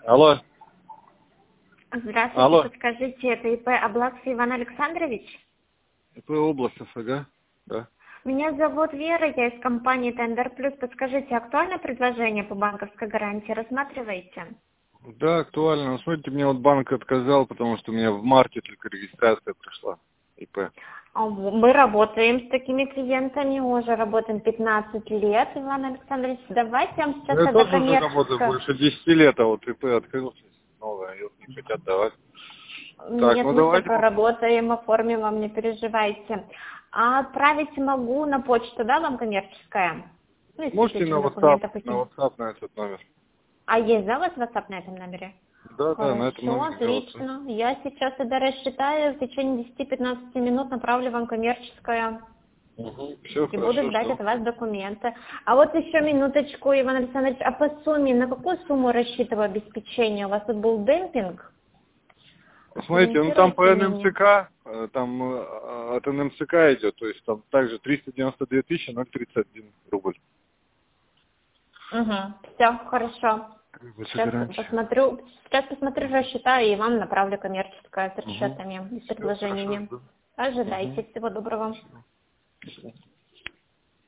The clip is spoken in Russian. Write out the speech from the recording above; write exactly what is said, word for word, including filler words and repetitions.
Алло. Здравствуйте, Алло. подскажите, это ИП Облаков Иван Александрович? ИП Облаков, ага, да. Меня зовут Вера, я из компании Тендер Плюс. Подскажите, актуальное предложение по банковской гарантии рассматриваете? Да, актуально. Ну, смотрите, мне вот банк отказал, потому что у меня в марте только регистрация прошла. ИП. А Мы работаем с такими клиентами, уже работаем пятнадцать лет, Иван Александрович. Давайте я вам сейчас Я тогда тоже уже работаю коммерческое... больше десяти лет, а вот ИП открылся новое, ее не хотят давать. Так, Нет, ну мы все давайте. проработаем, оформим вам, не переживайте. А отправить могу на почту, да, вам коммерческая? Ну, если Можете на личные WhatsApp, документы на какие. WhatsApp на этот номер. А есть, да, у вас WhatsApp на этом номере? Да, да, на этом Хорошо, номере я WhatsApp. отлично. Я сейчас тогда рассчитаю, в течение десяти-пятнадцати минут направлю вам коммерческое Угу. Все и буду хорошо, ждать жду. от вас документы. А вот еще минуточку, Иван Александрович, а по сумме, на какую сумму рассчитываю обеспечение? У вас тут был демпинг? Смотрите, ну там по Сориентируйте меня. НМЦК, э, там э, от НМЦК идет, то есть там также триста девяносто две тысячи ноль тридцать один рубль. Угу, все, хорошо. Больше Сейчас гарантии. посмотрю, сейчас посмотрю, рассчитаю и вам направлю коммерческое с Угу. расчетами и с Все хорошо, предложениями. жду. Ожидайте. Угу. Всего доброго. Спасибо. До свидания.